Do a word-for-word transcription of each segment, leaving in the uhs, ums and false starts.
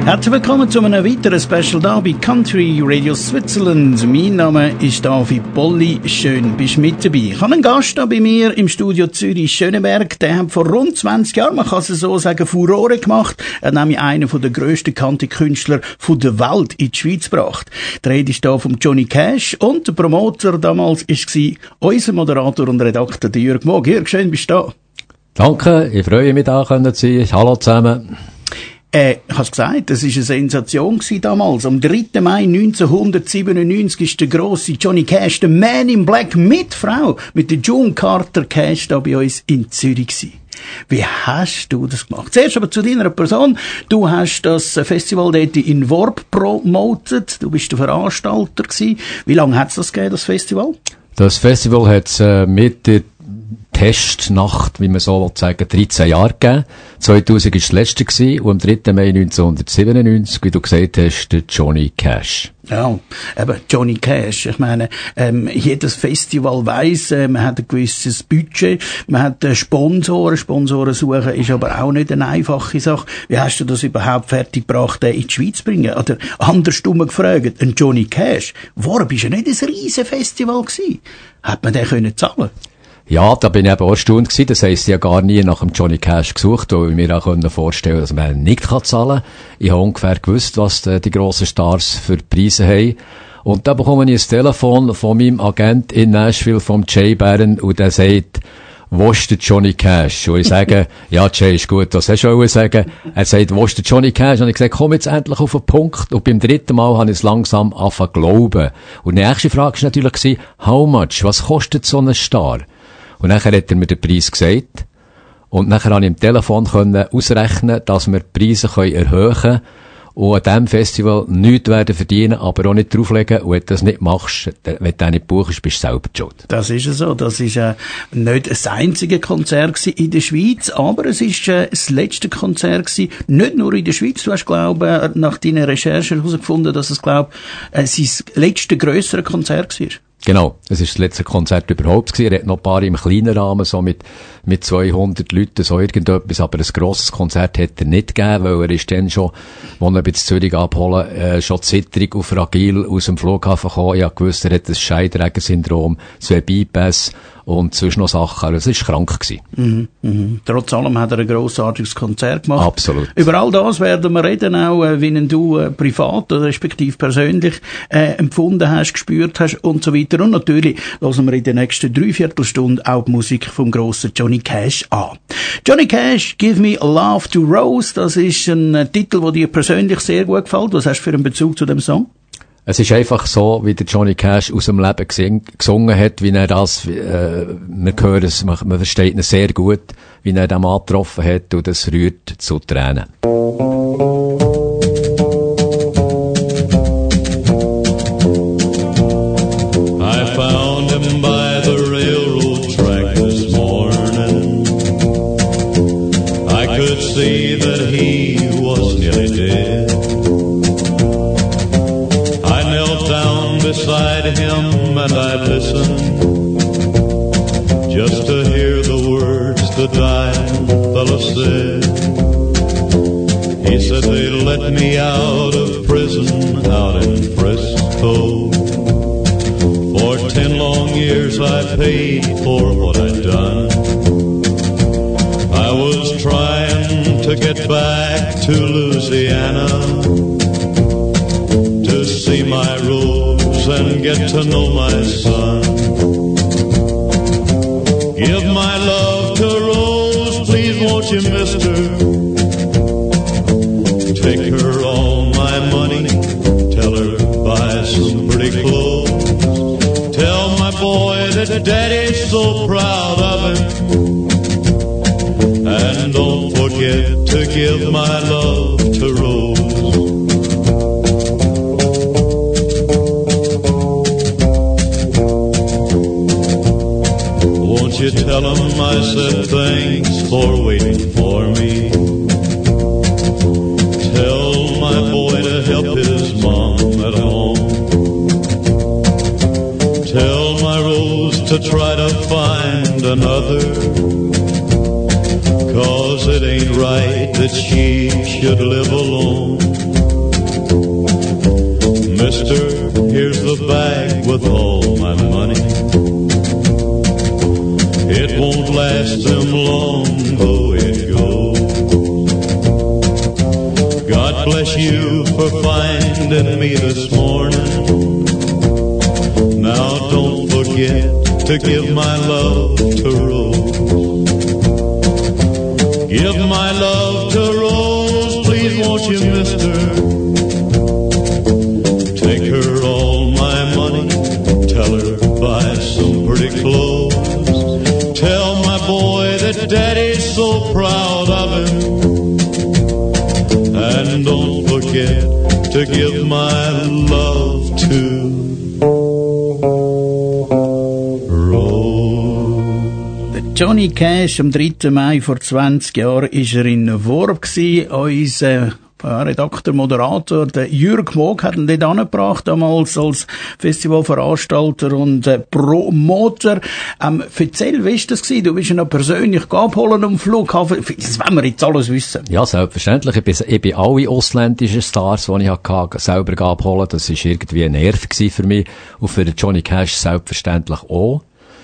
Herzlich willkommen zu einem weiteren Special da bei Country Radio Switzerland. Mein Name ist David Polli. Schön, bist du mit dabei. Ich habe einen Gast da bei mir im Studio Zürich-Schöneberg. Der hat vor rund zwanzig Jahren, man kann es so sagen, Furore gemacht. Er hat nämlich einen der grössten Country-Künstler der Welt in die Schweiz gebracht. Die Rede ist da von Johnny Cash und der Promoter damals war unser Moderator und Redakteur Jürg Moog. Jürg, schön, bist du da. Danke, ich freue mich, da zu sein. Hallo zusammen. Äh, ich hab's gesagt, das war eine Sensation gewesen damals. Am dritten Mai neunzehnhundertsiebenundneunzig ist der grosse Johnny Cash, der Man in Black, mit Frau, mit der June Carter Cash da bei uns in Zürich gewesen. Wie hast du das gemacht? Zuerst aber zu deiner Person. Du hast das Festival dort in Worb promotet. Du bist der Veranstalter gewesen. Wie lange hat's das gegeben, das Festival? Das Festival hat's äh, mit der Testnacht, wie man so will sagen, dreizehn Jahre gegeben. zweitausend war das letzte gewesen, und am dritten Mai neunzehnhundertsiebenundneunzig, wie du gesagt hast, der Johnny Cash. Ja, eben Johnny Cash. Ich meine, ähm, jedes Festival weiss, äh, man hat ein gewisses Budget, man hat äh, Sponsoren, Sponsoren suchen ist aber auch nicht eine einfache Sache. Wie hast du das überhaupt fertiggebracht, äh, in die Schweiz zu bringen? Oder andersrum gefragt, ein Johnny Cash, warum bist du nicht ein riesen Festival gewesen? Hat man den können zahlen? Ja, da bin ich eben auch erstaunt gewesen. Das heisst, ich habe gar nie nach dem Johnny Cash gesucht, weil ich mir auch vorstellen konnte, dass man ihn nicht zahlen kann. Ich habe ungefähr gewusst, was die, die grossen Stars für Preise haben. Und da bekomme ich ein Telefon von meinem Agent in Nashville, vom Jay Barron, und der sagt, wo ist der Johnny Cash? Und ich sage, ja, Jay, ist gut, was hast du sagen? Er sagt, wo ist der Johnny Cash? Und ich gesagt, komm jetzt endlich auf den Punkt. Und beim dritten Mal habe ich es langsam angefangen zu glauben. Und die nächste Frage war natürlich, how much? Was kostet so ein Star? Und nachher hat er mir den Preis gesagt. Und nachher konnte ich im Telefon ausrechnen, dass wir die Preise erhöhen können und an diesem Festival nichts werden verdienen, aber auch nicht drauflegen. Und wenn du das nicht machst, wenn du nicht buchst, bist du selber schuld. Das ist so. Das ist äh, nicht das einzige Konzert in der Schweiz, aber es ist äh, das letzte Konzert gewesen, nicht nur in der Schweiz. Du hast, glaube ich, nach deiner Recherche herausgefunden, dass es, glaube ich, äh, sein letzte grössere Konzert war. Genau, es ist das letzte Konzert überhaupt gewesen. Er hat noch ein paar im kleinen Rahmen, so mit, mit zweihundert Leuten, so irgendetwas, aber ein grosses Konzert hat er nicht gegeben, weil er ist dann schon, als er bei Zürich abholen, äh, schon zitterig und fragil aus dem Flughafen gekommen. Ich habe gewusst, er hat ein Scheidträger-Syndrom, zwei Bypass und sonst noch Sachen. Also, es war krank gewesen. Mhm, mhm. Trotz allem hat er ein grossartiges Konzert gemacht. Absolut. Über all das werden wir reden, auch, äh, wie du äh, privat oder respektive persönlich äh, empfunden hast, gespürt hast und so weiter. Und natürlich hören wir in der nächsten Dreiviertelstunde auch die Musik vom grossen Johnny Cash an. Johnny Cash, Give Me Love to Rose, das ist ein äh, Titel, der dir persönlich sehr gut gefällt. Was hast du für einen Bezug zu dem Song? Es ist einfach so, wie der Johnny Cash aus dem Leben gesing, gesungen hat, wie er das, äh, man hört es, man, man versteht ihn sehr gut, wie er den Mann getroffen hat, und das rührt zu Tränen. I found him by the railroad track this morning. I could see that he was nearly dead. Beside him and I listened just to hear the words the dying fellow said. He said they let me out of prison out in Frisco. For ten long years I paid for what I'd done. I was trying to get back to Louisiana to see my Rose and get to know my son. Give my love to Rose, please won't you, mister? Take her all my money, tell her buy some pretty clothes. Tell my boy that daddy's so proud of him. And don't forget to give my love to Rose. You tell him I said thanks for waiting for me. Tell my boy to help his mom at home. Tell my Rose to try to find another, 'cause it ain't right that she should live alone. Mister, here's the bag with all my money. It won't last them long, though it goes. God bless you for finding me this morning. Now don't forget to give my love to Rose. Give my love to Rose, please won't you, mister? Take her all my money, tell her buy some pretty clothes. Tell my boy that Daddy's so proud of him. And don't forget to give my love to Johnny Cash, am dritten Mai vor zwanzig Jahren ist er in Worb gsi. Unser Redakteur, Moderator, der Jürg Moog hat ihn dort angebracht, damals als Festivalveranstalter und äh, Promoter. Ähm, erzähl, wie war das gewesen? Du bist ihn noch persönlich abholen am Flughafen. Das wollen wir jetzt alles wissen. Ja, selbstverständlich. Ich bin, ich bin alle ausländischen Stars, die ich hatte, selber abholen. Das war irgendwie ein Nerv für mich. Und für Johnny Cash selbstverständlich auch.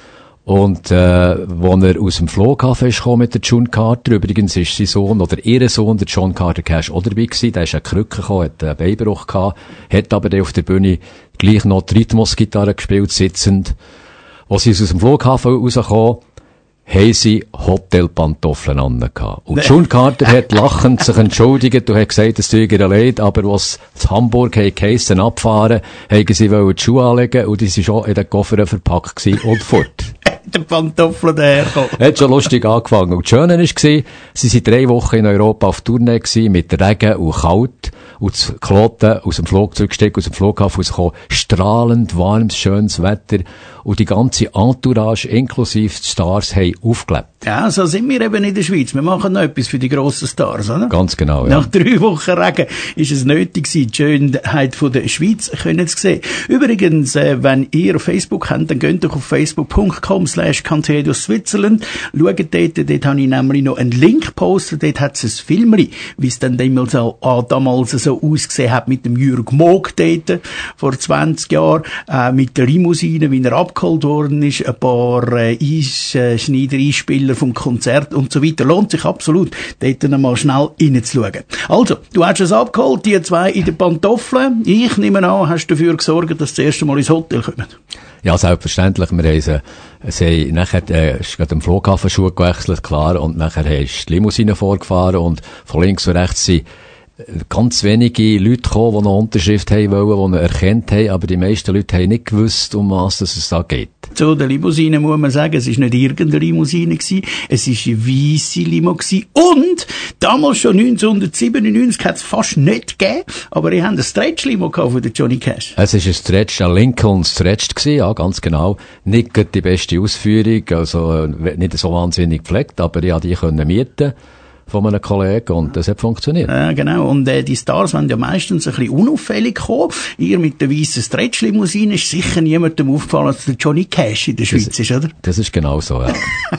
Und, äh, als er aus dem Flughafen ist gekommen mit der June Carter, übrigens ist sein Sohn oder ihr Sohn, der John Carter Cash, auch dabei gewesen, der ist eine Krücke gekommen, hat einen Beinbruch gehabt, hat aber dann auf der Bühne gleich noch die Rhythmusgitarre gespielt, sitzend. Als sie aus dem Flughafen rausgekommen, haben sie Hotelpantoffeln an gehabt. Und June Carter hat lachend sich entschuldigt und hat gesagt, es tut ihr leid, aber was in Hamburg haben geheissen abfahren, haben sie wollen die Schuhe anlegen und die sind schon in den Koffer verpackt gewesen und fort. Der Pantoffeln daherkommen. Hat schon lustig angefangen. Und das Schöne war, sie waren drei Wochen in Europa auf Tournee gewesen, mit Regen und kalt. Und das Kloten aus dem Flugzeug gestiegen, aus dem Flughafen rausgekommen. Strahlend, warmes, schönes Wetter. Und die ganze Entourage, inklusive die Stars, haben aufgelebt. Ja, so sind wir eben in der Schweiz. Wir machen noch etwas für die grossen Stars, oder? Ganz genau, ja. Nach drei Wochen Regen ist es nötig gewesen, die Schönheit von der Schweiz können zu sehen. Übrigens, äh, wenn ihr Facebook habt, dann geht doch auf facebook punkt com slash Country Radio Switzerland. Schaut dort, dort habe ich nämlich noch einen Link gepostet. Dort hat es ein Filmchen, wie es dann damals, auch, ah, damals so ausgesehen hat mit dem Jürg Moog dort, vor zwanzig Jahren, äh, mit der Limousine, wie er abgeholt worden ist, ein paar äh, Einschneider, Einspieler vom Konzert und so weiter. Lohnt sich absolut, dort einmal schnell reinzuschauen. Also, du hast es abgeholt, die zwei in den Pantoffeln. Ich nehme an, hast dafür gesorgt, dass sie das erste Mal ins Hotel kommen. Ja, selbstverständlich. Wir haben sie, sie nachher, äh, ist gerade am Flughafen Schuhe gewechselt, klar, und nachher ist die Limousine vorgefahren und von links und rechts sind ganz wenige Leute gekommen, die noch Unterschrift haben wollen, die ihn erkannt haben, aber die meisten Leute haben nicht gewusst, um was es da geht. Zu der Limousine muss man sagen, es ist nicht irgendeine Limousine gewesen, es ist eine weisse Limo gewesen. Und damals schon neunzehnhundertsiebenundneunzig hat es fast nicht gegeben, aber ich hatte ein Stretch-Limo von der Johnny Cash. Es ist ein Stretch, ein Lincoln Stretch gewesen, ja, ganz genau. Nicht gerade die beste Ausführung, also nicht so wahnsinnig gepflegt, aber ich konnte die können mieten von einem Kollegen und das hat funktioniert. Ja, genau. Und äh, die Stars waren ja meistens ein bisschen unauffällig gekommen. Ihr mit der weißen Stretch-Limousine ist sicher niemandem aufgefallen, dass der Johnny Cash in der Schweiz das, ist, oder? Das ist genau so, ja.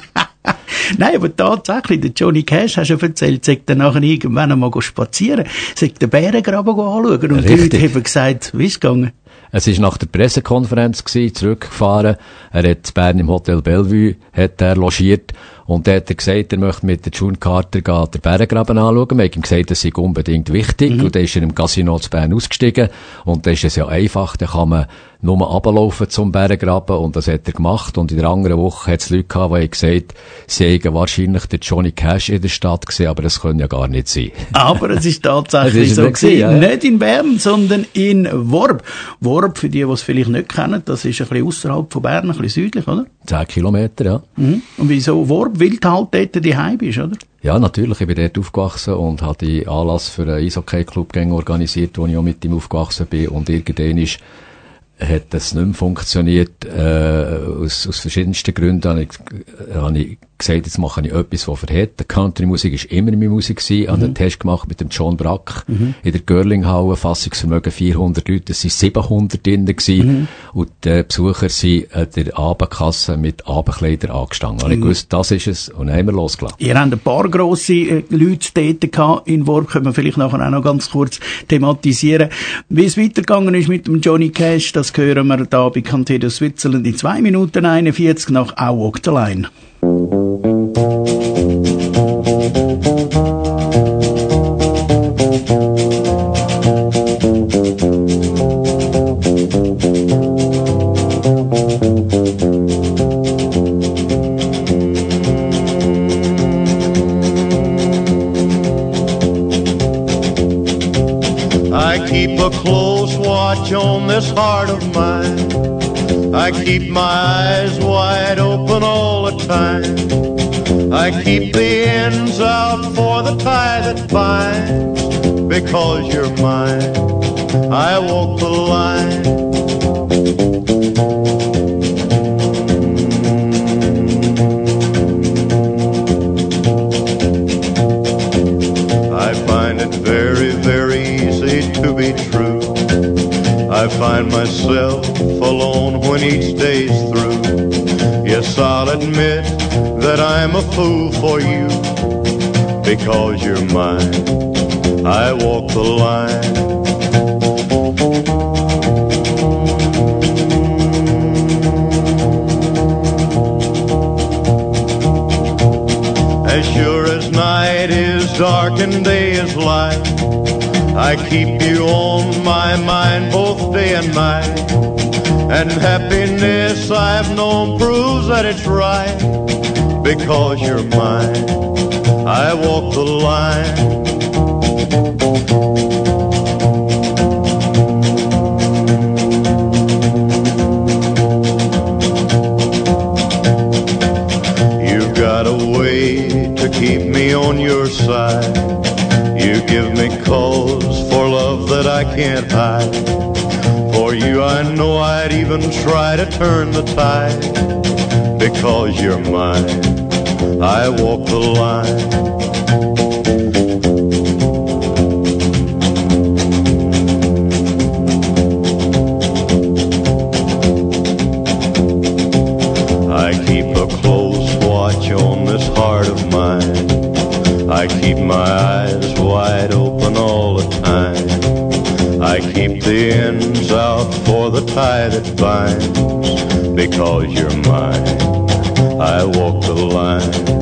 Nein, aber tatsächlich, der Johnny Cash, hast du ja erzählt, sagt dann nachher irgendwann einmal spazieren, sagt den Bärengraben anschauen und Richtig. die Leute haben gesagt, wie ist es gegangen? Es war nach der Pressekonferenz gewesen, zurückgefahren. Er hat in Bern im Hotel Bellevue, hat er logiert. Und da hat er gesagt, er möchte mit der June Carter gehen, den Bärengraben anschauen. Wir haben ihm gesagt, das sei unbedingt wichtig. Mhm. Und dann ist er im Casino zu Bern ausgestiegen. Und da ist es ja einfach, da kann man nur runterlaufen zum Bärengraben. Und das hat er gemacht. Und in der anderen Woche hat es Leute gehabt, die haben gesagt, sie hätten wahrscheinlich den Johnny Cash in der Stadt gesehen, aber das kann ja gar nicht sein. Aber es ist tatsächlich ist so gewesen. Ja, ja. Nicht in Bern, sondern in Worb. Worb, für die, die es vielleicht nicht kennen, das ist ein bisschen ausserhalb von Bern, ein bisschen südlich, oder? Zehn Kilometer, ja. Mhm. Und wieso Worb? Weil du halt dort daheim bist, oder? Ja, natürlich. Ich bin dort aufgewachsen und habe die Anlass für einen Eishockey-Club organisiert, wo ich auch mit ihm aufgewachsen bin. Und irgendwann ist, hat das nicht mehr funktioniert. Äh, aus, aus verschiedensten Gründen habe ich, habe ich gesagt, jetzt mache ich etwas, was verhält. Die Country-Musik ist immer meine Musik gewesen. Ich habe einen Test gemacht mit dem John Brack mhm. in der Görlinghalle, Fassungsvermögen vierhundert Leute, es waren siebenhundert drinnen gewesen. Mhm. Und die Besucher sind an der Abendkasse mit Abendkleider angestanden. Mhm. Ich wusste, das ist es, und dann haben wir losgelassen. Ihr habt ein paar grosse äh, Leute dort gehabt in Worp, können wir vielleicht nachher auch noch ganz kurz thematisieren. Wie es weitergegangen ist mit dem Johnny Cash, das hören wir da bei Cantedo Switzerland in zwei Minuten einundvierzig nach I Walk the Line. I keep a close watch on this heart of mine. I keep my eyes wide open all the time. I keep the ends out for the tie that binds. Because you're mine, I walk the line. I find it very, very easy to be true. I find myself alone when each day's through. Yes, I'll admit that I'm a fool for you. Because you're mine, I walk the line. As sure as night is dark and day is light, I keep you on my mind both day and night. And happiness I've known proves that it's right. Because you're mine, I walk the line. You've got a way to keep me on your side. You give me cause for love that I can't hide. For you I know I'd even try to turn the tide. Because you're mine, I walk the line. I keep a close watch on this heart of mine. I keep my eyes wide open all the time. I keep the ends out for the tie that binds. Because you're mine, I walk the line.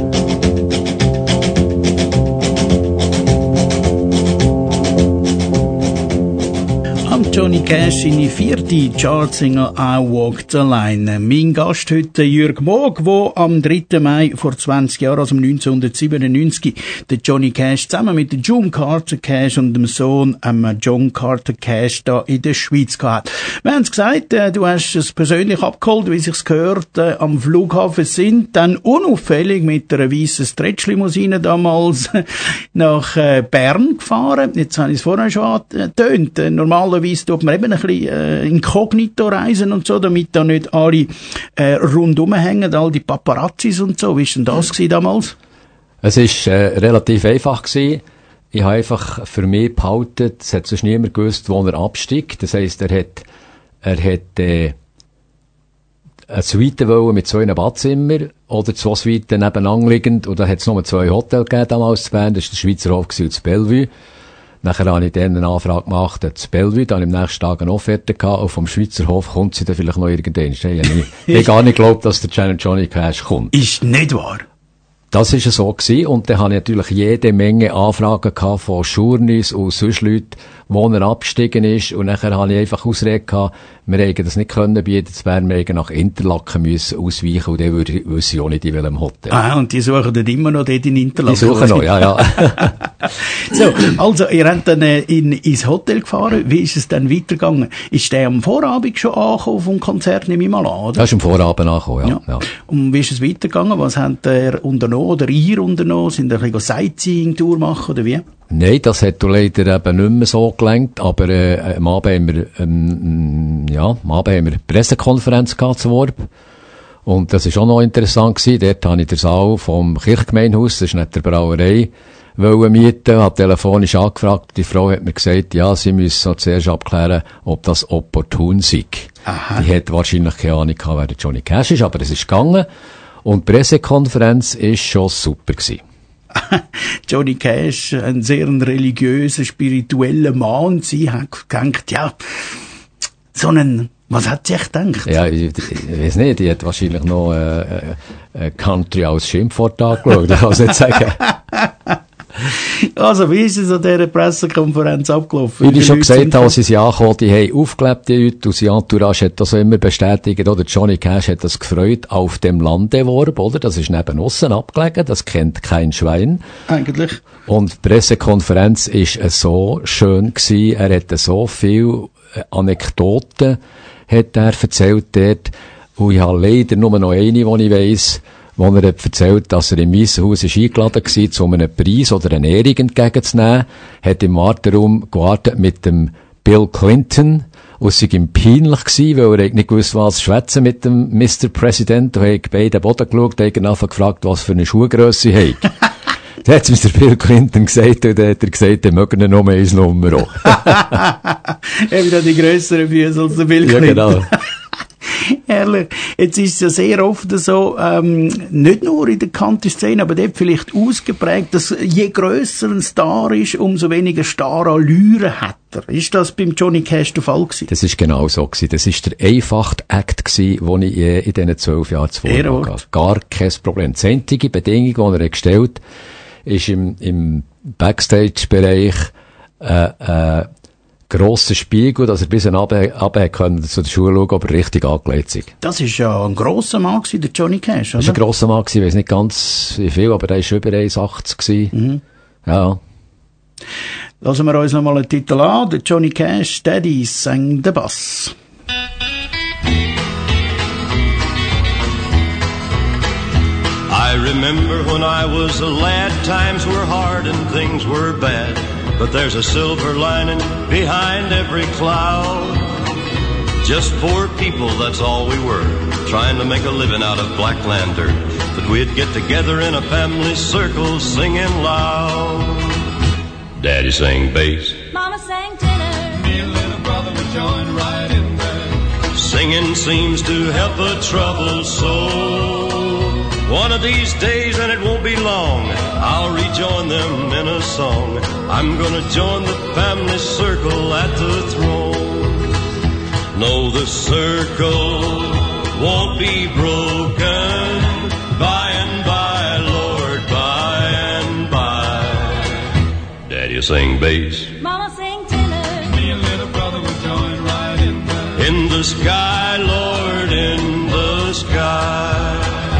Johnny Cash, seine vierte Chartsingle I Walk the Line. Mein Gast heute Jürg Moog, der am dritten Mai vor zwanzig Jahren, also neunzehnhundertsiebenundneunzig, der Johnny Cash zusammen mit June Carter Cash und dem Sohn ähm, John Carter Cash da in der Schweiz gehabt. Wir haben es gesagt, äh, du hast es persönlich abgeholt, wie sich's gehört, äh, am Flughafen sind, dann unauffällig mit einer weißen Stretch-Limousine damals nach äh, Bern gefahren. Jetzt habe ich es vorher schon angetönt. Äh, normalerweise tut man eben ein bisschen äh, inkognito reisen und so, damit da nicht alle äh, rundum hängen, all die Paparazzis und so. Wie war denn das gewesen damals? Es war äh, relativ einfach gewesen. Ich habe einfach für mich behalten, es hat sonst niemand gewusst, wo er absteigt. Das heisst, er hat, er hat äh, eine Suite wollen mit zwei Badzimmer oder zwei Suiten nebeneinander liegend, und da hat es nur zwei Hotels gegeben damals zu Bern. Das war der Schweizer Hof und das Bellevue. Nachher habe ich dann eine Anfrage gemacht, das Bellevue, da habe ich am nächsten Tag eine Offerte gehabt, und vom Schweizer Hof kommt sie dann vielleicht noch irgendwann. Ich habe nicht, gar nicht geglaubt, dass der Channel Johnny Cash kommt. Ist nicht wahr? Das war so gewesen, und dann habe ich natürlich jede Menge Anfragen gehabt von Journeys und sonst Leuten, wo er abgestiegen ist, und nachher habe ich einfach Ausrede gehabt, wir hätten das nicht können bieten, jetzt wären wir nach Interlaken müssen ausweichen, und dann würde ich, wüsste ich auch nicht in welchem Hotel. Ah, und die suchen dann immer noch dort in Interlaken? Die suchen noch, ja, ja. So, also, ihr habt dann äh, in, ins Hotel gefahren, wie ist es dann weitergegangen? Ist der am Vorabend schon angekommen vom Konzert, nehme ich mal an, oder? Er ist am Vorabend angekommen, ja. ja. ja. Und wie ist es weitergegangen? Was habt ihr unternommen, oder ihr unternommen? Sind ihr ein bisschen Sightseeing-Tour machen, oder wie? Nein, das hat leider eben nicht mehr so gelenkt, aber äh, am Abend haben wir, ähm, ja, am Abend haben wir eine Pressekonferenz gehabt zu Worp. Und das ist auch noch interessant gewesen. Dort habe ich den Saal vom Kirchgemeinhaus, das ist nicht der Brauerei, wollen mieten, hat telefonisch angefragt. Die Frau hat mir gesagt, ja, sie müssen noch zuerst abklären, ob das opportun sei. Aha. Die hat wahrscheinlich keine Ahnung gehabt, wer der Johnny Cash ist, aber es ist gegangen. Und die Pressekonferenz ist schon super gewesen. Johnny Cash, ein sehr religiöser, spiritueller Mann, und sie hat gedacht, ja, so einen, was hat sie echt gedacht? Ja, ich, ich weiß nicht, die hat wahrscheinlich noch äh, äh, Country als Schimpfwort angeschaut, ich kann es nicht sagen. Also, wie ist es an dieser Pressekonferenz abgelaufen? Wie ich schon gesagt habe, als sie angekommen, die haben aufgelebt, die Leute, und sein Entourage hat das immer bestätigt, oder? Johnny Cash hat das gefreut auf dem Landeworb, oder? Das ist neben aussen abgelegen, das kennt kein Schwein. Eigentlich. Und die Pressekonferenz ist so schön gewesen, er hat so viele Anekdoten, hat er erzählt dort, und ich habe leider nur noch eine, die ich weiss, wo er hat erzählt, dass er im Weissen Haus ist eingeladen war, um einen Preis oder eine Ehrung entgegenzunehmen, hat im Warteraum gewartet mit dem Bill Clinton, und es sei ihm peinlich gewesen, weil er nicht gewusst, was schwätzen mit dem Mister President, und er hat beide Boden geschaut, und hat gefragt, was für eine Schuhgrösse er hat. Dann hat es mir der Bill Clinton gesagt, und dann hat er gesagt, er möge ihn noch ins Nummer. Er wieder die grösseren Füße als der Bill Clinton. Ja, genau. Ehrlich, jetzt ist es ja sehr oft so, ähm, nicht nur in der Country-Szene, aber dort vielleicht ausgeprägt, dass je grösser ein Star ist, umso weniger Star-Allüre hat er. Ist das beim Johnny Cash der Fall gewesen? Das ist genau so gewesen. Das ist der einfachste Act gewesen, den ich je in diesen zwölf Jahren zuvor hatte. Gar kein Problem. Die einzige Bedingung, die er gestellt hat, ist im, im Backstage-Bereich, äh, äh, grosser Spiegel, dass er bis runter können zu der Schule schauen, ob er richtig angelegt ist. Das ist ja ein grosser Mann gewesen, der Johnny Cash, oder? Das ist ein grosser Mann gewesen, ich weiss nicht ganz wie viel, aber der war über eins Komma achtzig gewesen. Mhm. Ja. Lassen wir uns noch mal einen Titel an. Der Johnny Cash, Daddy sang den Bass. I remember when I was a lad, times were hard and things were bad. But there's a silver lining behind every cloud. Just poor people, that's all we were, trying to make a living out of black lantern. But we'd get together in a family circle, singing loud. Daddy sang bass, Mama sang tenor, me and little brother would join right in there. Singing seems to help a troubled soul. One of these days, and it won't be long, I'll rejoin them in a song. I'm gonna join the family circle at the throne. No, the circle won't be broken. By and by, Lord, by and by. Daddy sing bass, Mama sang tenor, me and little brother will join right in there. In the sky, Lord, in the sky.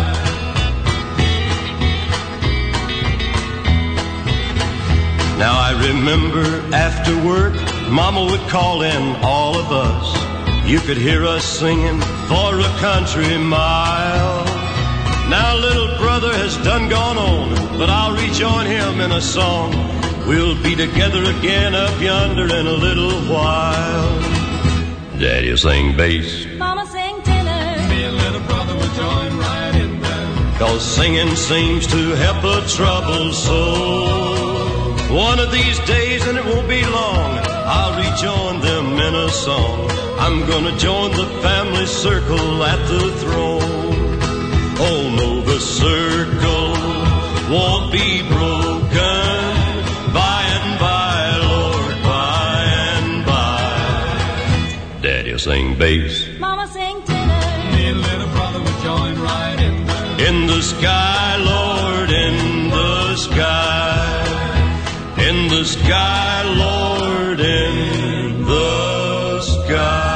Now I remember after work, Mama would call in all of us. You could hear us singing for a country mile. Now little brother has done gone on, but I'll rejoin him in a song. We'll be together again up yonder in a little while. Daddy'll sing bass, Mama sang tenor, me and little brother will join right in there. Cause singing seems to help a troubled soul. One of these days, and it won't be long, I'll rejoin them in a song. I'm gonna join the family circle at the throne. Oh no, the circle won't be broken. By and by, Lord, by and by. Daddy'll sing bass, Mama sang tenor, me and little brother will join right in there. In the sky, Lord, in the sky. In the sky, Lord, in the sky.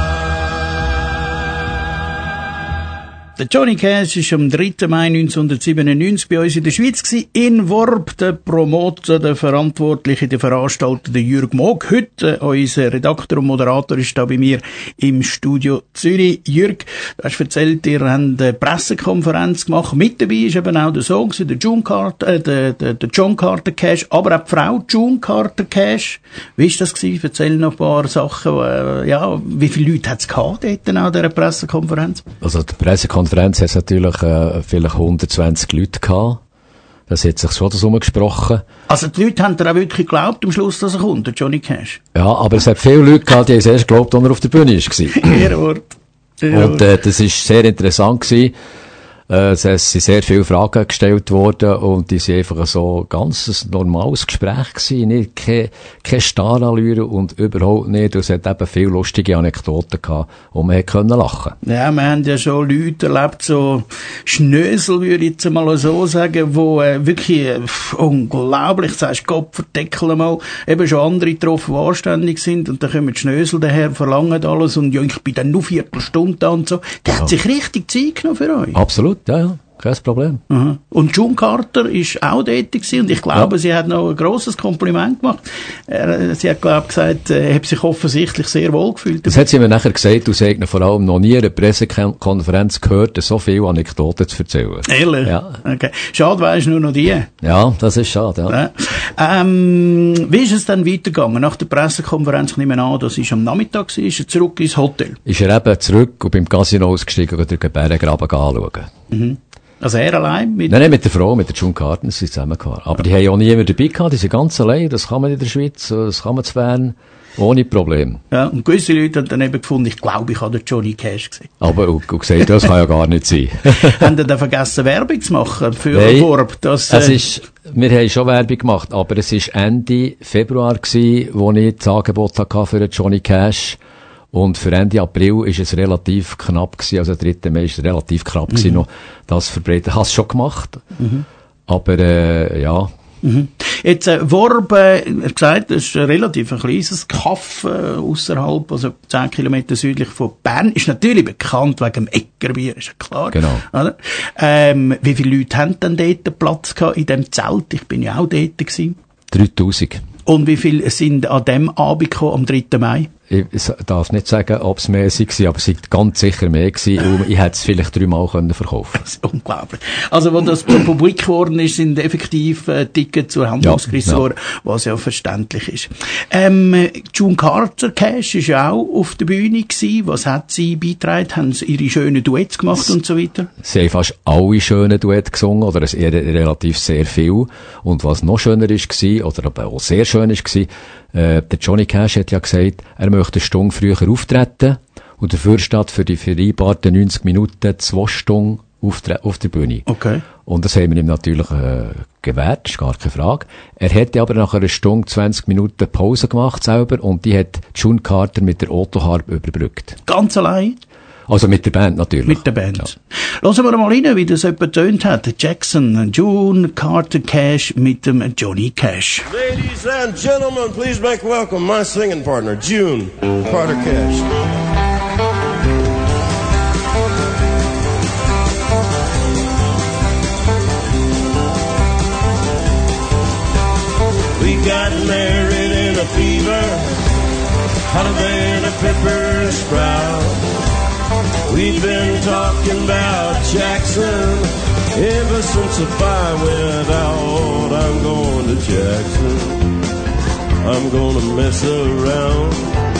Der Johnny Cash war am dritten Mai neunzehnhundertsiebenundneunzig bei uns in der Schweiz gewesen. In Worb, der Promoter, der Verantwortliche, der Veranstalter, der Jürg Moog. Heute, äh, unser Redakteur und Moderator ist da bei mir im Studio Zürich. Jürg, du hast erzählt, ihr habt eine Pressekonferenz gemacht. Mit dabei ist eben auch der Sohn, der, June Carter, äh, der, der, der John Carter Cash, aber auch die Frau June Carter Cash. Wie war das gewesen? Erzähl noch ein paar Sachen. Äh, ja, wie viele Leute hat es gehabt dort an dieser Pressekonferenz? Also die Pressekonferenz Konferenz hat es natürlich äh, vielleicht hundertzwanzig Leute gehabt. Das hat sich schon so rumgesprochen. Also die Leute haben da auch wirklich geglaubt am Schluss, dass er kommt, der Johnny Cash. Ja, aber es hat viele Leute gehabt, die haben es erst geglaubt, als er auf der Bühne war. Ehrenwort. Und äh, das ist sehr interessant gewesen. Äh, es sind sehr viele Fragen gestellt worden und die sind einfach so ganz ein normales Gespräch gewesen, nicht keine, keine Starallüre und überhaupt nicht. Und es hat eben viele lustige Anekdoten gehabt, wo man hätte können lachen. Ja, wir haben ja schon Leute erlebt, so Schnösel, würde ich jetzt mal so sagen, wo äh, wirklich äh, unglaublich, sagst Gott verdeckel mal, eben schon andere getroffen, die anständig sind und dann kommen die Schnösel daher, verlangen alles und ja, ich bin dann nur Viertelstunde da und so. Der Ja. hat sich richtig Zeit genommen für euch. Absolut, ja, ja. Kein Problem. Mhm. Und June Carter ist auch dort gewesen, und ich glaube, Ja. sie hat noch ein grosses Kompliment gemacht. Er, sie hat, glaube ich, gesagt, er hat sich offensichtlich sehr wohl gefühlt. Das hat sie mir nachher gesagt, du sagst vor allem noch nie in einer Pressekonferenz gehört, so viele Anekdoten zu erzählen. Ehrlich? Ja. Okay. Schade, weisst nur noch die. Ja, das ist schade, ja. Ja. Ähm, wie ist es dann weitergegangen? Nach der Pressekonferenz, ich nehme an, das war am Nachmittag, ist er zurück ins Hotel? Ist er eben zurück und beim Casino ausgestiegen und den Bärengraben anschauen. Mhm. Also er allein? Mit Nein, nein, mit der Frau, mit der June Carter, sind sie zusammengefahren. Aber die haben ja auch niemand dabei gehabt, die sind ganz allein, das kann man in der Schweiz, das kann man zu Bern, ohne Problem. Ja, und gewisse Leute haben dann eben gefunden, ich glaube, ich habe den Johnny Cash gesehen. Aber, und, und gesagt, das kann ja gar nicht sein. Haben dann vergessen, Werbung zu machen für Nein, den Vorb? Das, Es äh, ist, wir haben schon Werbung gemacht, aber es war Ende Februar gewesen, wo ich das Angebot hatte für den Johnny Cash. Und für Ende April ist es relativ knapp gewesen, also der dritte Mai ist es relativ knapp gewesen, noch das verbreiten. Ich habe es schon gemacht. Mhm. Aber, äh, ja. Mhm. Jetzt, äh, Worb, äh, er hat gesagt, das ist ein relativ ein kleines Kaff, äh, ausserhalb, also zehn Kilometer südlich von Bern. Ist natürlich bekannt wegen dem Eckerbier, ist ja klar. Genau. Oder? Ähm, wie viele Leute haben denn dort Platz gehabt in dem Zelt? Ich bin ja auch dort gewesen. dreitausend. Und wie viele sind an dem Abend gekommen, am dritten Mai? Ich darf nicht sagen, ob es mehr war, aber es war ganz sicher mehr gewesen. Und ich hätte es vielleicht dreimal können verkaufen. Das ist unglaublich. Also, wo das publik geworden ist, sind effektiv äh, Tickets zur Hand Ja, ausgerissen ja. worden, was ja verständlich ist. Ähm, June Carter Cash ist ja auch auf der Bühne gewesen. Was hat sie beigetragen? Haben sie ihre schönen Duets gemacht und so weiter? Sie haben fast alle schönen Duette gesungen, oder es eher relativ sehr viel. Und was noch schöner war, oder aber auch sehr schön war, äh, der Johnny Cash hat ja gesagt, er möchte eine Stunde früher auftreten und dafür statt für die vereinbarten neunzig Minuten zwei Stunden auftre- auf der Bühne. Okay. Und das haben wir ihm natürlich äh, gewährt, ist gar keine Frage. Er hätte aber nach einer Stunde zwanzig Minuten Pause gemacht selber und die hat June Carter mit der Autoharp überbrückt. Ganz allein? Also mit der Band natürlich. Mit der Band. Ja. Lassen wir mal rein, wie das jemand tönt hat. Jackson, June Carter Cash mit dem Johnny Cash. Ladies and gentlemen, please make welcome my singing partner, June Carter Cash. We got married in a fever, hotter than a pepper sprout. We've been talking about Jackson ever since the fire went out. I'm going to Jackson, I'm gonna mess around.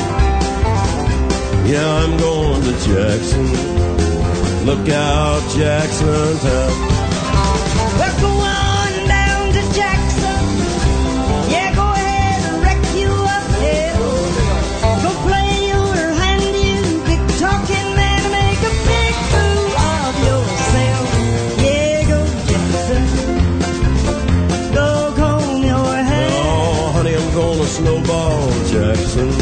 Yeah, I'm going to Jackson, look out Jackson town. We're going down to Jackson. Yeah, go ahead and wreck you up hell. Go play your hand, you big talking man, and make a big fool of yourself. Yeah, go Jackson. Go comb your hair. Oh, honey, I'm gonna snowball Jackson.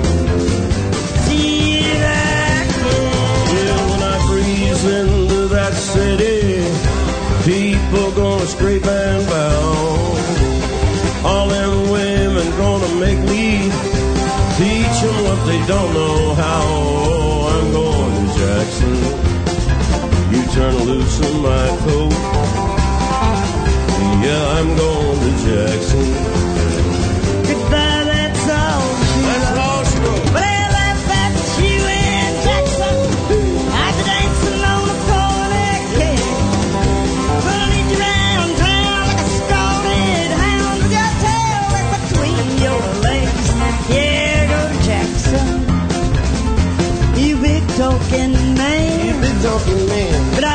See that kid? Yeah, when I breeze into that city, people gonna scrape and bow. All them women gonna make me teach them what they don't know how. I'm going to Jackson. You turn loose in my coat. Yeah, I'm going to Jackson. Goodbye, that's all she That's wrote. all she wrote. Well, I bet you in Jackson. After dancing on the corner king. Gonna lead you round town like a scalded hound with your tail in between your legs. Yeah, go to Jackson. You big talking man. You big talking man. But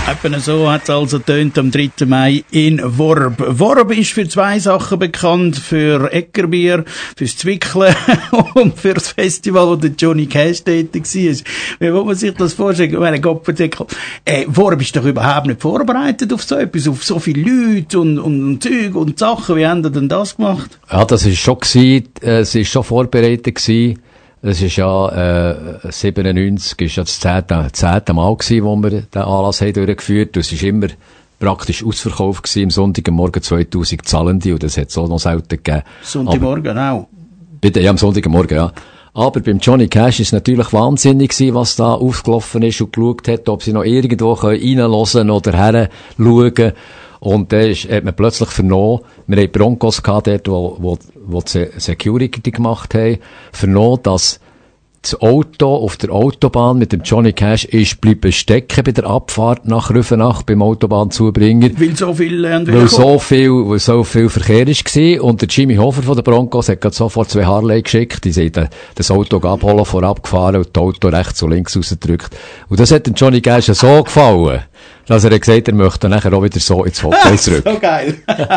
Eben so hat es also tönt am dritten Mai in Worb. Worb ist für zwei Sachen bekannt, für Eckerbier, fürs Zwickeln und für das Festival, wo der Johnny Cash tätig war. Wie will man sich das vorstellen? Ich meine, Gottverdeckel. Äh, Worb ist doch überhaupt nicht vorbereitet auf so etwas, auf so viele Leute und, und, und Zeug und Sachen. Wie haben Sie denn das gemacht? Ja, das ist schon gewesen, äh, es ist schon vorbereitet gewesen. Es ist ja, äh, siebenundneunzig ist ja das zehnte, zehnte Mal gewesen, wo wir den Anlass haben durchgeführt. Und es ist immer praktisch ausverkauft gewesen, am Sonntagmorgen zweitausend Zahlende, und das hat es auch noch selten gegeben. Sonntagmorgen auch? Bitte, ja, am Sonntagmorgen, ja. Aber beim Johnny Cash ist es natürlich wahnsinnig gewesen, was da aufgelaufen ist und geschaut hat, ob sie noch irgendwo reinhören oder herschauen. Und dann ist, hat man plötzlich vernommen, wir haben Broncos gehabt dort, wo, wo, wo die Security gemacht haben, vernommen, dass das Auto auf der Autobahn mit dem Johnny Cash ist bleiben stecken bei der Abfahrt nach Rüfenach beim Autobahnzubringer. Weil so viel, äh, weil so viel, weil so viel Verkehr ist gewesen. Und der Jimmy Hofer von der Broncos hat gerade sofort zwei Harley geschickt. Die sind das Auto abholen, vorab gefahren und das Auto rechts und links rausgedrückt. Und das hat dem Johnny Cash so gefallen, dass er gesagt hat, er möchte dann nachher auch wieder so ins Hotel zurück. So geil.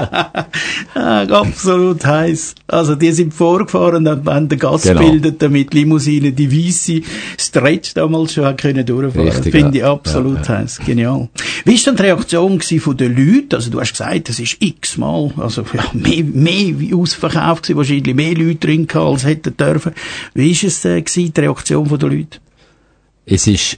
ah, absolut heiß. Also, die sind vorgefahren und haben den Gas Genau. gebildet, damit Limousine die weisse Stretch damals schon können durchfahren. Richtig, Finde ich ja. absolut Ja, ja. heiß. Genial. Wie ist denn die Reaktion gewesen von den Leuten? Also, du hast gesagt, es ist x-mal, also, ja, mehr, mehr wie ausverkauft gewesen, wahrscheinlich mehr Leute drin gehabt, als hätten dürfen. Wie ist es, äh, gewesen, die Reaktion von den Leuten? Es ist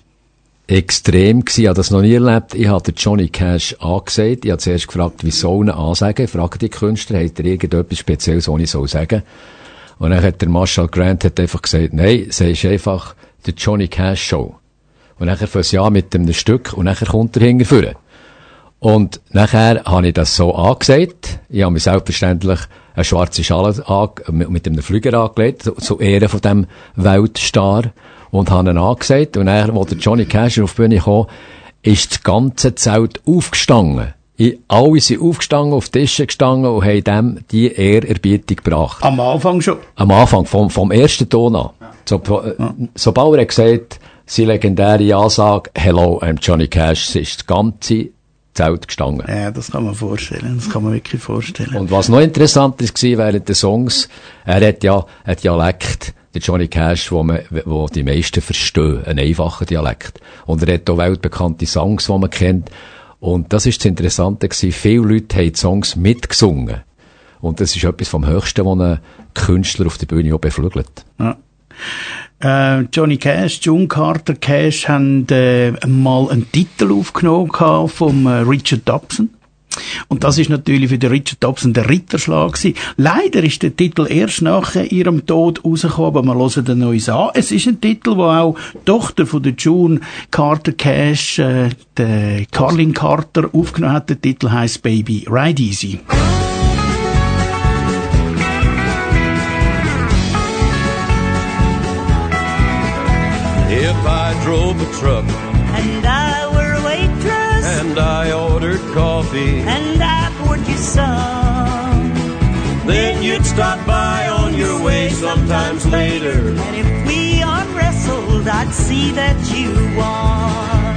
extrem gewesen. Ich habe das noch nie erlebt. Ich habe den Johnny Cash angesagt. Ich habe zuerst gefragt, wie soll ich ihn ansagen? Fragen die Künstler, hat er irgendetwas Spezielles, was ich soll sagen? Und dann hat der Marshall Grant hat einfach gesagt, nein, es ist einfach die Johnny Cash Show. Und nachher fängt sie an mit einem Stück und nachher kommt er hinterher. Und nachher habe ich das so angesagt. Ich habe mir selbstverständlich eine schwarze Schale ange- mit einem Flüger angelegt, zu Ehren von dem Weltstar. Und habe ihn angesagt. Und dann, als der Johnny Cash auf die Bühne kam, ist das ganze Zelt aufgestanden. Ich, alle sind aufgestanden, auf Tischen gestanden und haben dem die Ehrerbietung gebracht. Am Anfang schon. Am Anfang, vom, vom ersten Ton an. So, äh, sobald er gesagt, seine legendäre Ansage, Hello, I'm Johnny Cash, ist das ganze Zelt gestanden. Ja, das kann man vorstellen. Das kann man wirklich vorstellen. Und was noch interessant ist, war während der Songs, er hat ja ein Dialekt, der Johnny Cash, wo man, wo die meisten verstehen, ein einfacher Dialekt. Und er hat auch weltbekannte Songs, die man kennt. Und das ist das Interessante gewesen. Viele Leute haben die Songs mitgesungen. Und das ist etwas vom Höchsten, was ein Künstler auf der Bühne auch beflügelt. Ja. Äh, Johnny Cash, June Carter Cash haben äh, mal einen Titel aufgenommen gehabt vom äh, Richard Dobson. Und das ist natürlich für den Richard Dobson der Ritterschlag gewesen. Leider ist der Titel erst nach ihrem Tod rausgekommen, aber wir hören den uns an. Es ist ein Titel, wo auch die Tochter von der June Carter Cash, äh, der Carlin Carter, aufgenommen hat. Der Titel heisst Baby Ride Easy. If I drove a truck And I were a waitress, and I ordered coffee, and I poured you some. then you'd stop by on your way sometimes later. And if we arm wrestled, I'd see that you won.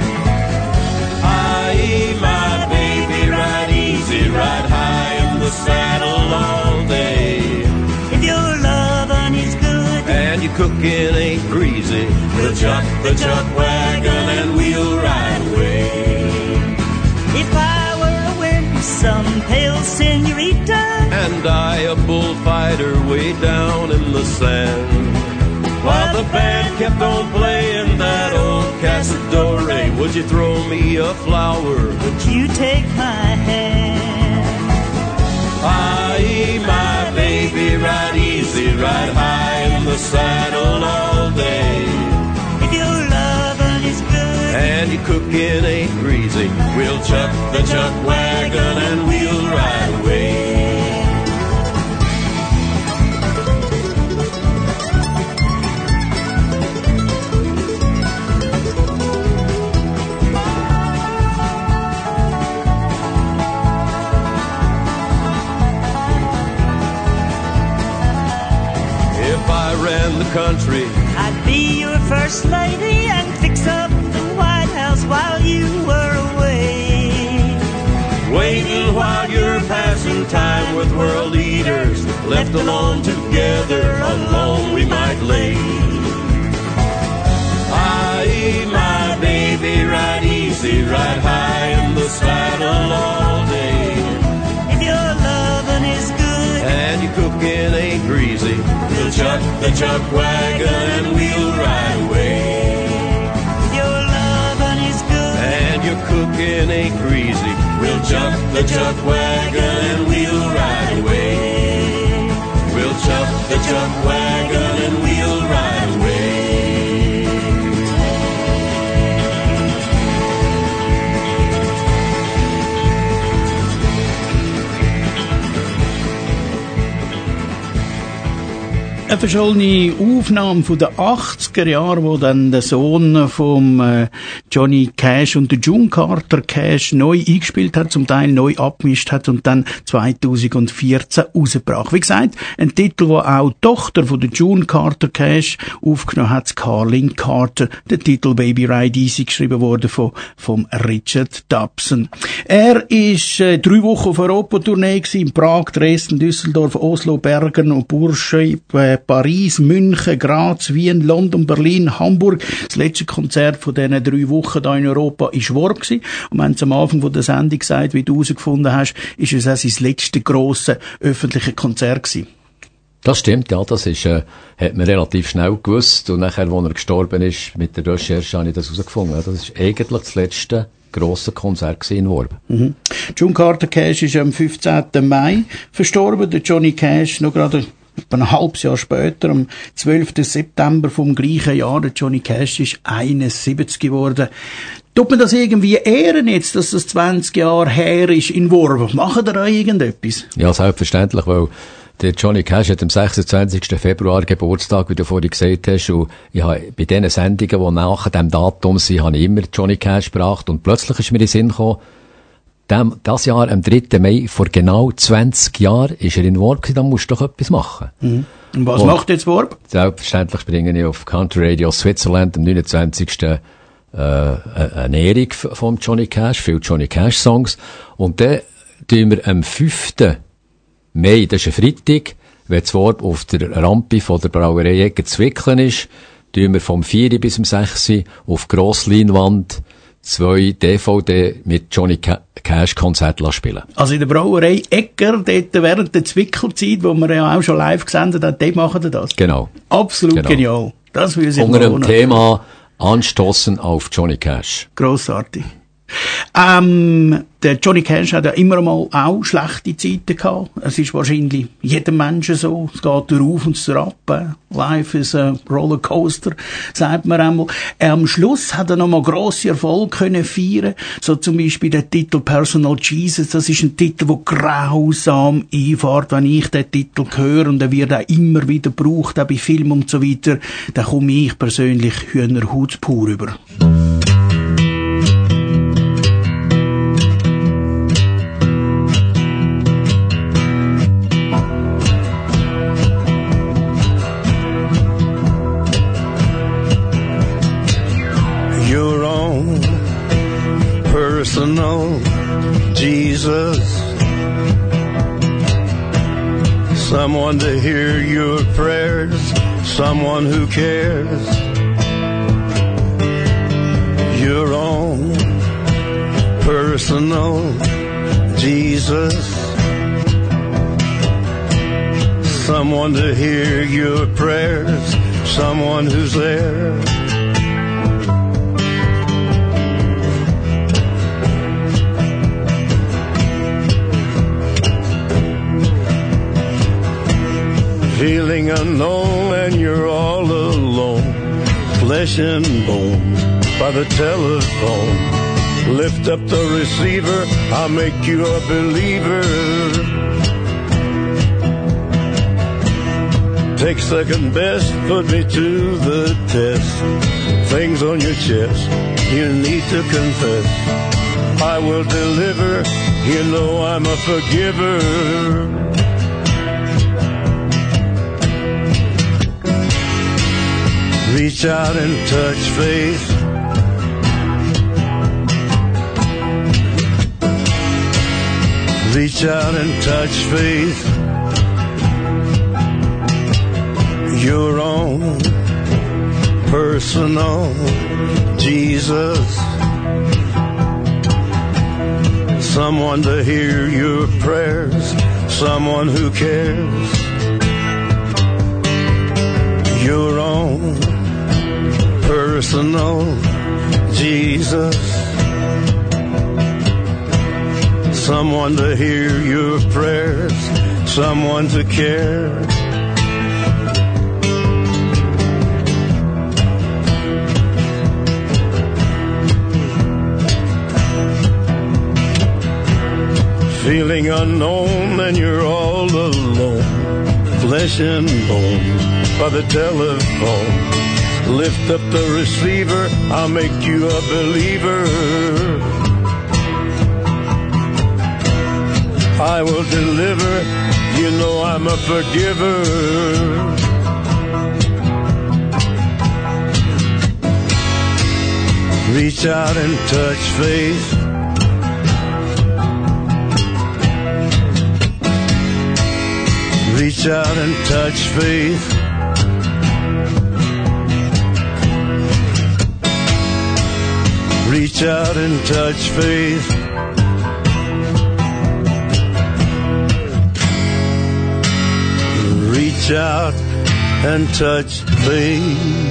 I, my baby, ride easy, ride high in the saddle all day. If your lovin' is good, And your cooking ain't greasy, we'll chuck the chuck wagon and we'll ride away. if I were a winsome pale senorita, And I a bullfighter way down in the sand. While the band kept on playing that old Casadore, would you throw me a flower? would you take my hand? I, my baby, ride easy, ride high in the saddle all day. If your lovin' is good, And your cooking ain't greasy, we'll chuck the chuck wagon and we'll ride away. If I ran the country, I'd be your first lady and fix up the White House while you were away. late. I, my baby, ride easy, ride high in the saddle all day. If your loving is good And your cooking ain't greasy, we'll chuck the chuck wagon and we'll ride away. if your loving is good And your cooking ain't greasy, we'll chuck the chuck wagon and we'll ride away. We'll chuck the chuck wagon and we'll ride away. Eine verschollene Aufnahme von den achtziger Jahren, wo dann der Sohn vom äh, Johnny Cash und der June Carter Cash neu eingespielt hat, zum Teil neu abgemischt hat und dann zweitausendvierzehn rausgebracht. Wie gesagt, ein Titel, wo auch die Tochter von der June Carter Cash aufgenommen hat, Carlin Carter. Der Titel Baby Ride Easy geschrieben wurde von vom Richard Dobson. Er ist äh, drei Wochen auf Europatournee gewesen, in Prag, Dresden, Düsseldorf, Oslo, Bergen und Bourges, äh, Paris, München, Graz, Wien, London, Berlin, Hamburg. Das letzte Konzert von diesen drei Wochen hier in Europa war Worb gewesen. Und wir haben am Anfang von der Sendung gesagt, wie du herausgefunden hast, ist es auch sein letztes grosses öffentliches Konzert gewesen. Das stimmt, ja, das ist, äh, hat man relativ schnell gewusst. Und nachher, als er gestorben ist, mit der Recherche habe ich das herausgefunden. Das ist eigentlich das letzte grosse Konzert gewesen in Worb. Mhm. June Carter Cash ist am fünfzehnten Mai verstorben. Der Johnny Cash noch gerade etwa ein halbes Jahr später, am zwölften September vom gleichen Jahr. Der Johnny Cash ist einundsiebzig geworden. Tut man das irgendwie ehren jetzt, dass das zwanzig Jahre her ist in Worb? Machen da irgendetwas? Ja, selbstverständlich, weil der Johnny Cash hat am sechsundzwanzigsten Februar Geburtstag, wie du vorhin gesagt hast, und ich habe bei diesen Sendungen, die nach dem Datum sind, habe ich immer Johnny Cash gebracht, und plötzlich ist mir in den Sinn gekommen, dem, das Jahr, am dritten Mai, vor genau zwanzig Jahren, ist er in Worb, da musst du doch etwas machen. Mhm. Und was und macht jetzt Worb? Selbstverständlich springe ich auf Country Radio Switzerland am neunundzwanzigsten Äh, eine Ehrung von Johnny Cash, viele Johnny Cash Songs, und dann tun wir am fünften Mai, das ist ein Freitag, wenn das Worb auf der Rampe von der Brauerei Egger Zwickeln ist, tun wir vom vier bis zum sechs auf Grossleinwand zwei D V D mit Johnny Cash Konzerte spielen. Also in der Brauerei Egger, dort während der Zwickelzeit, wo wir ja auch schon live gesendet haben, dort machen wir das. Genau. Absolut genau. Genial. Das will ich unter dem Thema Anstoßen auf Johnny Cash. Grossartig. Ähm, der Johnny Cash hat ja immer mal auch schlechte Zeiten gehabt. Es ist wahrscheinlich jedem Menschen so. Es geht rauf und ab. Life is a Rollercoaster, sagt man einmal. Äh, am Schluss hat er noch mal grosse Erfolge können feiern. So zum Beispiel der Titel Personal Jesus. Das ist ein Titel, der grausam einfährt. Wenn ich den Titel höre, und er wird auch immer wieder gebraucht, auch bei Filmen und so weiter, dann komme ich persönlich Hühnerhaut pur über. Personal Jesus, someone to hear your prayers, someone who cares. Your own personal Jesus, someone to hear your prayers, someone who's there. Feeling unknown and you're all alone, flesh and bone by the telephone. Lift up the receiver, I'll make you a believer. Take second best, put me to the test. Things on your chest, you need to confess. I will deliver, you know I'm a forgiver. Reach out and touch faith. Reach out and touch faith. your own personal Jesus. Someone to hear your prayers, someone who cares. Your own personal Jesus. Someone to hear your prayers, someone to care. Feeling unknown and you're all alone, flesh and bone by the telephone. Lift up the receiver, I'll make you a believer. I will deliver, you know I'm a forgiver. Reach out and touch faith. Reach out and touch faith. Reach out and touch faith. Reach out and touch faith.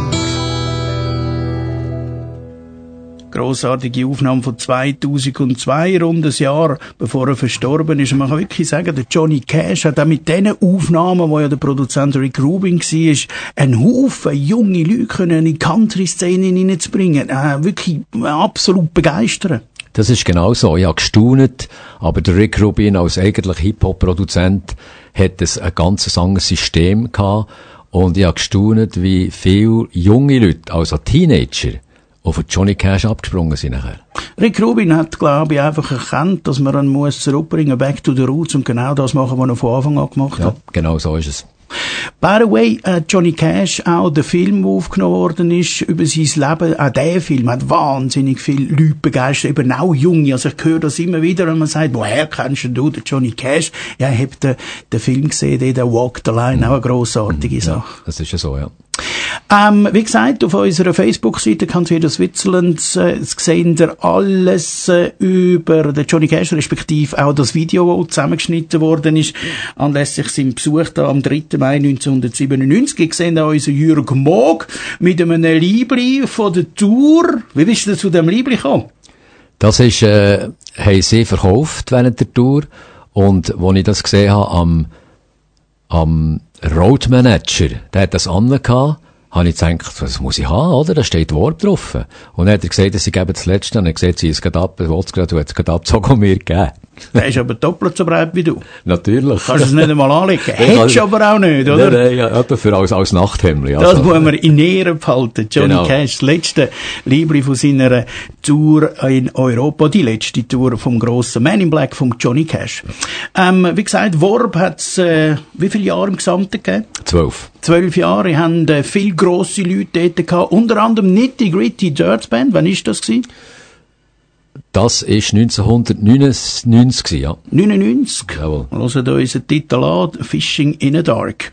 Grossartige Aufnahme von zweitausendzwei, rund ein Jahr bevor er verstorben ist. Und man kann wirklich sagen, der Johnny Cash hat auch mit diesen Aufnahmen, wo ja der Produzent Rick Rubin war, einen Haufen junge Leute können in die Country-Szene hineinzubringen. Äh, wirklich absolut begeistern. Das ist genau so. Ich habe gestaunt, aber der Rick Rubin als eigentlich Hip-Hop-Produzent hat es ein ganz anderes System gehabt. Und ich habe gestaunt, wie viele junge Leute, also Teenager, auf Johnny Cash abgesprungen sind nachher. Rick Rubin hat, glaube ich, einfach erkannt, dass man ihn muss zurückbringen, back to the roots, und genau das machen, was er von Anfang an gemacht ja, hat. Genau so ist es. By the way, äh, Johnny Cash, auch der Film, der aufgenommen worden ist, über sein Leben, auch der Film hat wahnsinnig viele Leute begeistert, eben auch Junge. Also ich höre das immer wieder, wenn man sagt, woher kennst du den Johnny Cash? Ja, ich habe den, den Film gesehen, der Walk the Line, mhm. auch eine grossartige Sache. Ja, das ist ja so, ja. Ähm, wie gesagt, auf unserer Facebook-Seite Country Switzerland äh, sehen ihr alles äh, über den Johnny Cash, respektive auch das Video, das zusammengeschnitten worden ist, anlässlich seinem Besuch da am dritten Mai neunzehnhundertsiebenundneunzig. Ihr seht auch unseren Jürg Moog mit einem Libri von der Tour. Wie bist du zu dem Libri gekommen? Das ist, äh, haben sie verkauft während der Tour, und als ich das gesehen habe am, am Road Manager, der hat das angehabt, habe ich gedacht, das muss ich haben, oder? Da steht Wort drauf. Und dann hat er gesagt, dass ich gebe das Letzte, und er hat gesagt, sie ist gerade ab, er wollte es gerade, du hast es gerade abgezogen und mir gegeben. Der ist aber doppelt so breit wie du. Natürlich. Kannst du es nicht einmal anlegen. Hättest du aber auch nicht, oder? Nein, nein, ja, dafür als, als Nachthemdli. Das also. muss man in Ehren behalten. Johnny genau. Cash, das letzte Libri von seiner Tour in Europa, die letzte Tour vom grossen Man in Black von Johnny Cash. Ähm, wie gesagt, Worb hat es, äh, wie viele Jahre im Gesamten gegeben? Zwölf. Zwölf Jahre. Ich haben äh, viele grosse Leute dort gehabt. Unter anderem Nitty Gritty Dirt Band. Wann war das gewesen? Das war neunzehnhundertneunundneunzig, ja. neunundneunzig? Jawohl. Wir hören hier unseren Titel an, Fishing in the Dark.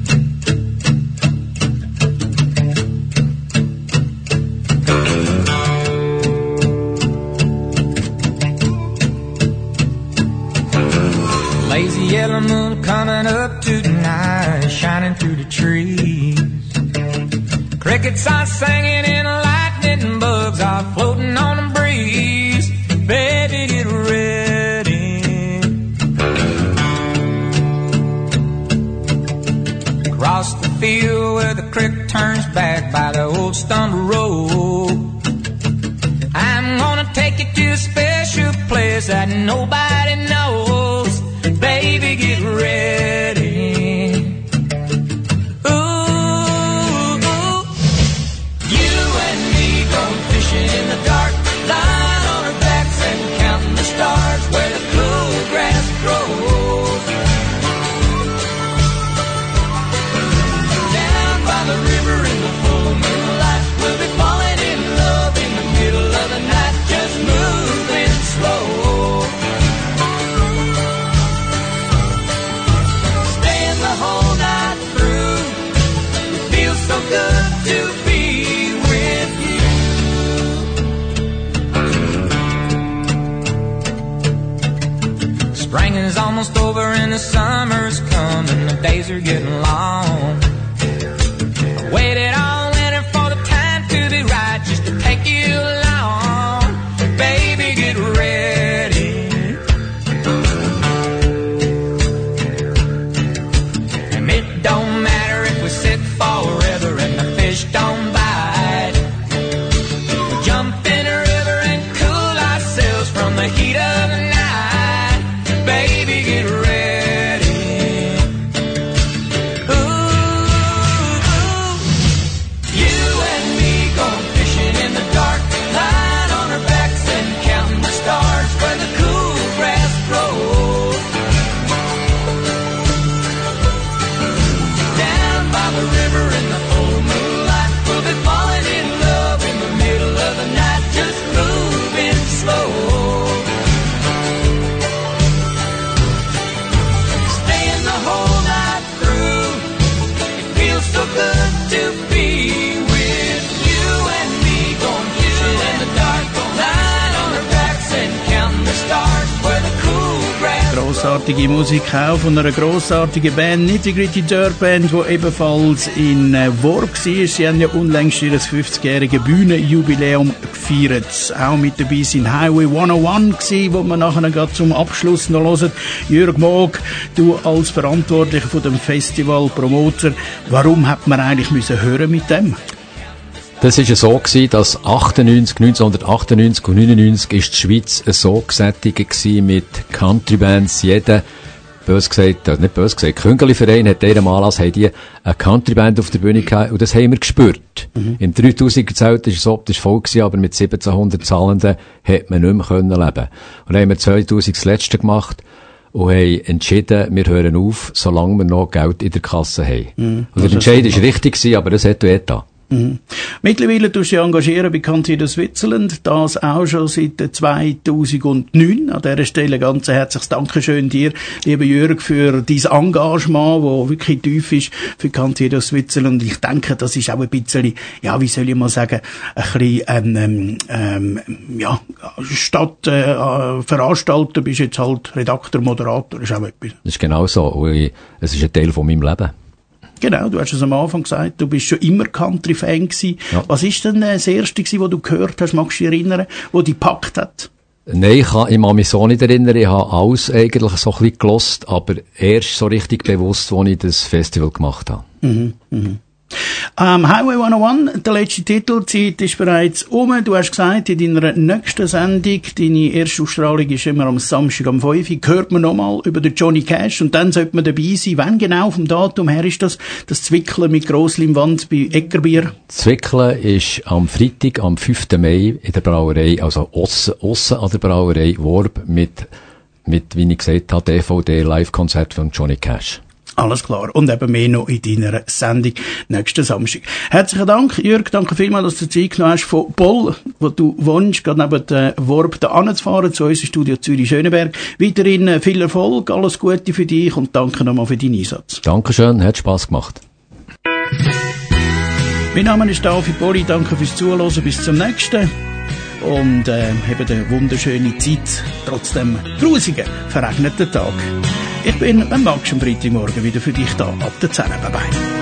Lazy yellow moon coming up tonight, shining through the trees. Crickets are singing and lightning bugs are floating on the breeze. Baby, get ready. Across the field where the creek turns back by the old stone road, I'm gonna take you to a special place that nobody knows. Baby, get ready. Ooh, ooh. You and me going fishing in the dark, lying on our backs and counting the stars where the cool grass grows. Down by the river in the full moonlight, we'll be falling in love in the middle of the night, just moving slow. Spring's almost over and the summer's come and the days are getting long. I waited all winter for the time to be right, just to take you along. Baby, get ready. And it don't matter if we sit forever and the fish don't bite. We'll jump in the river and cool ourselves from the heat of the night. Baby, get ready. Ooh, ooh. You and me going fishing in the dark, lying on our backs and counting the stars where the cool grass grows. Down by the river in the full moonlight, we'll be falling in love in the middle of the night, just moving slow. Staying the whole night through, it feels so good to be with you and me, going fishing in the dark, lying on our backs and counting the stars where the cool grass. Grossartige Musik auch von einer grossartigen Band, Nitty-Gritty Dirt Band, die ebenfalls in äh, Worb war. Sie haben ja unlängst ihr fünfzigjähriges Bühnenjubiläum gefeiert. Auch mit dabei sind Highway hundertundeins gewesen, wo wir nachher gerade zum Abschluss noch hören. Jürg Moog, du als Verantwortlicher von dem Festival, Promoter, warum hat man eigentlich müssen hören mit dem? Das war ja so gewesen, dass achtundneunzig, neunzehnhundertachtundneunzig und neunundneunzig ist die Schweiz so gesättigt gewesen mit Countrybands. Jeder, bös gesagt, äh, nicht bös gesagt, Küngeli-Verein hat jedem Anlass, haben die eine Countryband auf der Bühne gehabt, und das haben wir gespürt. Mhm. Im dreitausender Zelt war es optisch voll gewesen, aber mit siebzehnhundert Zahlenden hat man nicht mehr können leben. Und dann haben wir zweitausend das letzte gemacht und haben entschieden, wir hören auf, solange wir noch Geld in der Kasse haben. Mhm. Also der Entscheid war richtig gewesen, aber das hat weh getan. Mhm. Mittlerweile tust du dich engagieren bei Country Switzerland, das auch schon seit zweitausendneun. An dieser Stelle ganz herzliches Dankeschön dir, lieber Jürg, für dein Engagement, das wirklich tief ist für Country Switzerland. Ich denke, das ist auch ein bisschen, ja, wie soll ich mal sagen, ein bisschen, ähm, ähm, ja, statt äh, Veranstalter bist du jetzt halt Redakteur, Moderator, ist auch etwas. Das ist genau so. Es ist ein Teil von meinem Leben. Genau, du hast es am Anfang gesagt, du bist schon immer Country-Fan gewesen. Ja. Was ist denn das Erste gewesen, was du gehört hast, magst du dich erinnern, wo dich gepackt hat? Nein, ich kann, ich kann mich so nicht erinnern, ich habe alles eigentlich so ein bisschen gelost, aber erst so richtig bewusst, als ich das Festival gemacht habe. Mhm, mhm. Um, Highway hundertundeins, der letzte Titel, die Zeit ist bereits um. Du hast gesagt, in deiner nächsten Sendung, deine erste Ausstrahlung ist immer am Samstag am fünf Uhr, hört man nochmal über den Johnny Cash und dann sollte man dabei sein. Wann genau vom Datum her ist das, das Zwickeln mit Grossleinwand bei Eckerbier? Zwickeln ist am Freitag, am fünften Mai in der Brauerei, also aussen, aussen an der Brauerei Worb mit, mit, wie ich gesagt habe, D V D-Live-Konzert von Johnny Cash. Alles klar. Und eben mehr noch in deiner Sendung nächsten Samstag. Herzlichen Dank, Jürg. Danke vielmals, dass du Zeit genommen hast, von Boll, wo du wohnst, gerade neben der Worb da anzufahren, zu unserem Studio Zürich-Schöneberg. Weiterhin viel Erfolg, alles Gute für dich und danke nochmal für deinen Einsatz. Dankeschön, hat Spass gemacht. Mein Name ist David Bolli, danke fürs Zuhören, bis zum nächsten. Und äh, habt eine wunderschöne Zeit, trotzdem grusigen, verregneten Tag. Ich bin am Max am Freitagmorgen wieder für dich da, ab der zehn. Bye bye.